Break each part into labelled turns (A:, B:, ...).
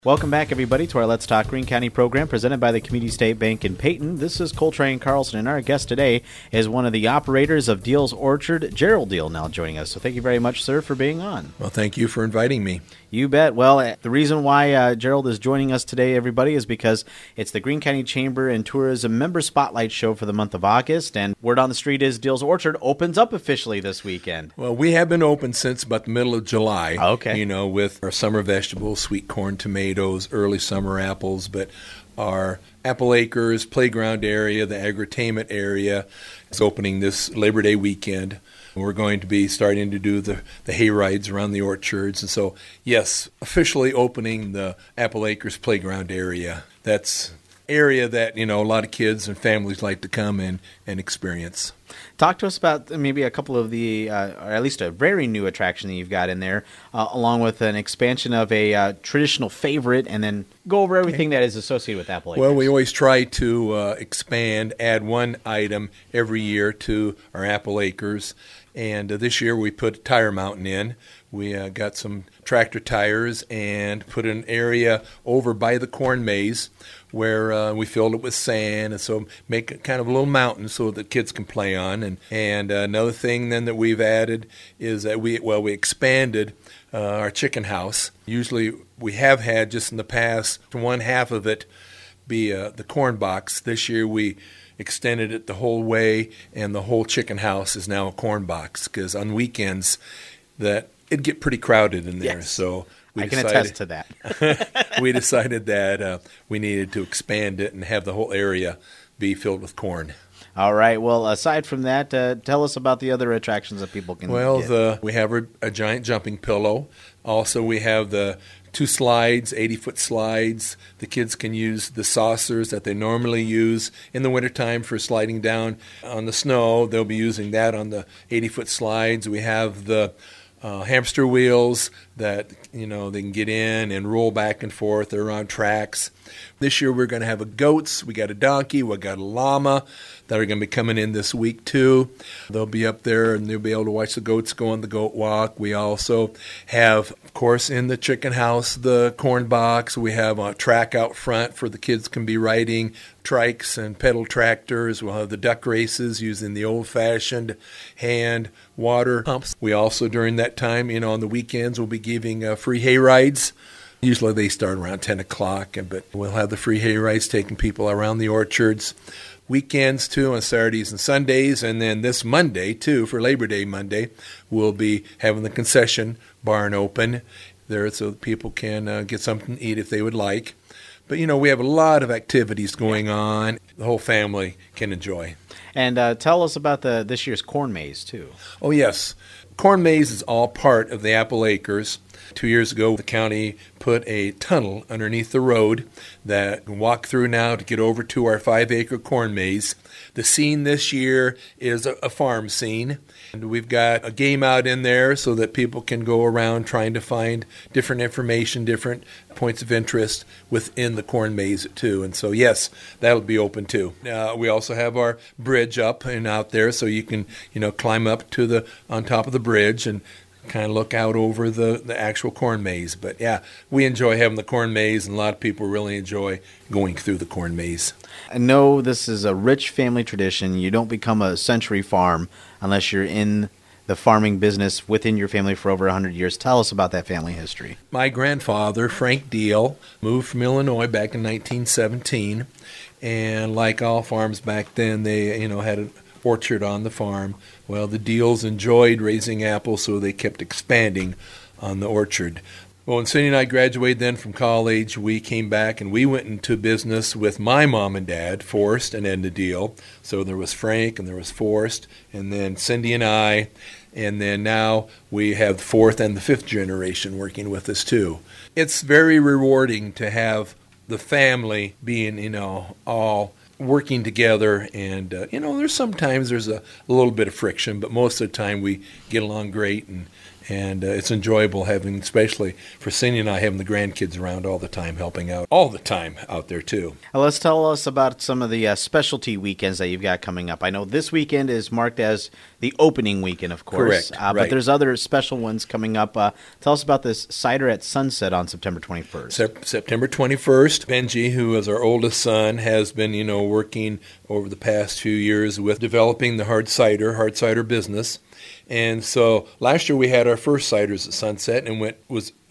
A: Welcome back, everybody, to our Let's Talk Greene County program presented by the Community State Bank in Peyton. This is Coltrane Carlson, and our guest today is one of the operators of Deal's Orchard, Gerald Deal, now joining us. So thank you very much, sir, for being on.
B: Well, thank you for inviting me.
A: You bet. Well, the reason why Gerald is joining us today, everybody, is because it's the Greene County Chamber and Tourism Member Spotlight Show for the month of August, and word on the street is Deal's Orchard opens up officially this weekend.
B: Well, we have been open since about the middle of July.
A: Okay.
B: You know, with our summer vegetables, sweet corn, tomatoes, early summer apples, but our Apple Acres playground area, the agritainment area, is opening this Labor Day weekend. We're going to be starting to do the hay rides around the orchards. And so, yes, officially opening the Apple Acres playground area. That's area that, you know, a lot of kids and families like to come in and experience.
A: Talk to us about maybe a couple of the, or at least a very new attraction that you've got in there, along with an expansion of a traditional favorite, and then go over everything that is associated with Apple Acres.
B: Well, we always try to expand, add one item every year to our Apple Acres. And this year we put Tire Mountain in. We got some tractor tires and put an area over by the corn maze where we filled it with sand, and so make it kind of a little mountain so that kids can play on. And another thing then that we've added is that we expanded our chicken house. Usually we have had just in the past one half of it be the corn box. This year we extended it the whole way, and the whole chicken house is now a corn box, because on weekends that it'd get pretty crowded in there.
A: Yes.
B: So
A: I can attest to that.
B: we decided that we needed to expand it and have the whole area be filled with corn.
A: All right. Well, aside from that, tell us about the other attractions that people can get.
B: We have a giant jumping pillow. Also, we have the 2 slides, 80-foot slides. The kids can use the saucers that they normally use in the wintertime for sliding down on the snow. They'll be using that on the 80-foot slides. We have the hamster wheels that, you know, they can get in and roll back and forth. They're on tracks. This year we're going to have goats. We got a donkey. We got a llama that are going to be coming in this week too. They'll be up there and they'll be able to watch the goats go on the goat walk. We also have, of course, in the chicken house, the corn box. We have a track out front for the kids can be riding trikes and pedal tractors. We'll have the duck races using the old-fashioned hand water pumps. We also, during that time, you know, on the weekends, we'll be giving free hay rides. Usually they start around 10 o'clock, but we'll have the free hay rides taking people around the orchards. Weekends, too, on Saturdays and Sundays. And then this Monday, too, for Labor Day Monday, we'll be having the concession barn open there so that people can get something to eat if they would like. But, you know, we have a lot of activities going on. The whole family can enjoy.
A: And tell us about this year's corn maze, too.
B: Oh, yes. Corn maze is all part of the Apple Acres. 2 years ago, the county put a tunnel underneath the road that you can walk through now to get over to our 5-acre corn maze. The scene this year is a farm scene. And we've got a game out in there so that people can go around trying to find different information, different points of interest within the corn maze too. And so, yes, that'll be open too. We also have our bridge up and out there so you can, you know, climb up to on top of the bridge and kind of look out over the actual corn maze. But yeah, we enjoy having the corn maze, and a lot of people really enjoy going through the corn maze.
A: I know this is a rich family tradition. You don't become a century farm unless you're in the farming business within your family for over 100 years. Tell us about that family history.
B: My grandfather, Frank Deal, moved from Illinois back in 1917, and like all farms back then, they, you know, had an orchard on the farm. Well, the Deals enjoyed raising apples, so they kept expanding on the orchard. Well, when Cindy and I graduated then from college, we came back and we went into business with my mom and dad, Forrest and Edna Deal. So there was Frank and there was Forrest, and then Cindy and I, and then now we have the 4th and the 5th generation working with us too. It's very rewarding to have the family being, you know, all working together, and you know, there's a little bit of friction, but most of the time we get along great, and And it's enjoyable having, especially for Cindy and I, having the grandkids around all the time, helping out all the time out there, too.
A: Well, let's tell us about some of the specialty weekends that you've got coming up. I know this weekend is marked as the opening weekend, of course.
B: Correct,
A: But
B: right.
A: there's other special ones coming up. Tell us about this Cider at Sunset on September 21st.
B: September 21st, Benji, who is our oldest son, has been, working over the past few years with developing the hard cider business. And so last year we had our first ciders at Sunset and went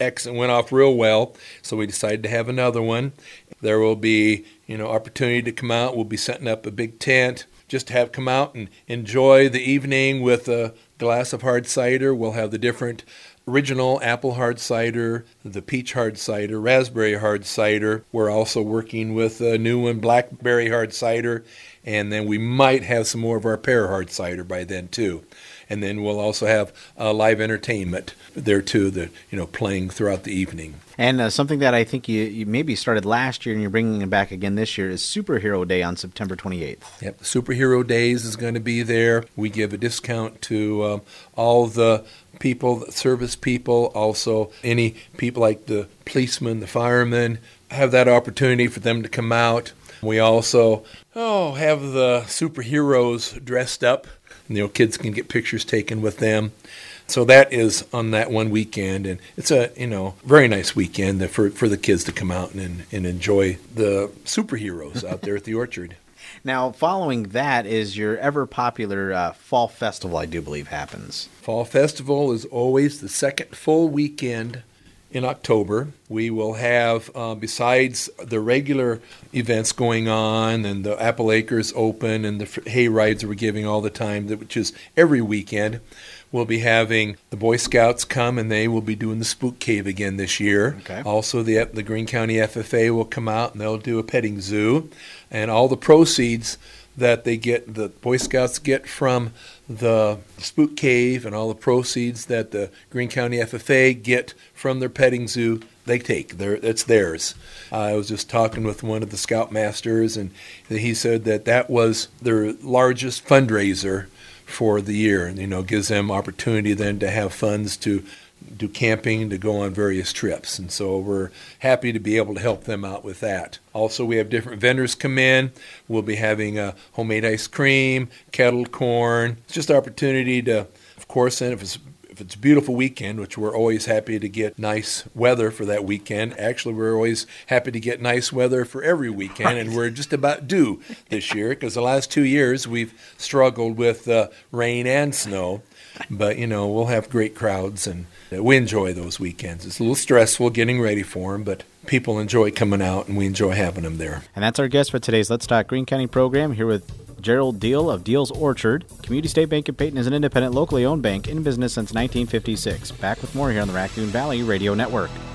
B: off real well. So we decided to have another one. There will be, opportunity to come out. We'll be setting up a big tent just to have come out and enjoy the evening with a glass of hard cider. We'll have the different original apple hard cider, the peach hard cider, raspberry hard cider. We're also working with a new one, blackberry hard cider. And then we might have some more of our pear hard cider by then, too. And then we'll also have live entertainment there, too, playing throughout the evening.
A: And something that I think you maybe started last year and you're bringing it back again this year is Superhero Day on September 28th.
B: Yep, Superhero Days is going to be there. We give a discount to all the people, service people, also any people like the policemen, the firemen, have that opportunity for them to come out. We also have the superheroes dressed up. Kids can get pictures taken with them. So that is on that one weekend, and it's a very nice weekend for the kids to come out and enjoy the superheroes out there at the orchard.
A: Now, following that is your ever-popular Fall Festival, I do believe, happens.
B: Fall Festival is always the second full weekend in October. We will have, besides the regular events going on and the Apple Acres Open and the hay rides that we're giving all the time, which is every weekend, we'll be having the Boy Scouts come, and they will be doing the Spook Cave again this year.
A: Okay.
B: Also, the Greene County FFA will come out, and they'll do a petting zoo. And all the proceeds that the Boy Scouts get from the Spook Cave and all the proceeds that the Greene County FFA get from their petting zoo, they take. It's theirs. I was just talking with one of the Scoutmasters, and he said that was their largest fundraiser for the year, and gives them opportunity then to have funds to do camping, to go on various trips. And so we're happy to be able to help them out with that. Also, we have different vendors come in. We'll be having homemade ice cream, kettled corn. It's just an opportunity to, of course, and if it's a beautiful weekend, which we're always happy to get nice weather for that weekend. Actually, we're always happy to get nice weather for every weekend, right. And we're just about due this year because the last 2 years we've struggled with rain and snow. But, we'll have great crowds, and we enjoy those weekends. It's a little stressful getting ready for them, but people enjoy coming out, and we enjoy having them there.
A: And that's our guest for today's Let's Talk Greene County program, here with Gerald Deal of Deal's Orchard. Community State Bank of Peyton is an independent, locally owned bank in business since 1956. Back with more here on the Raccoon Valley Radio Network.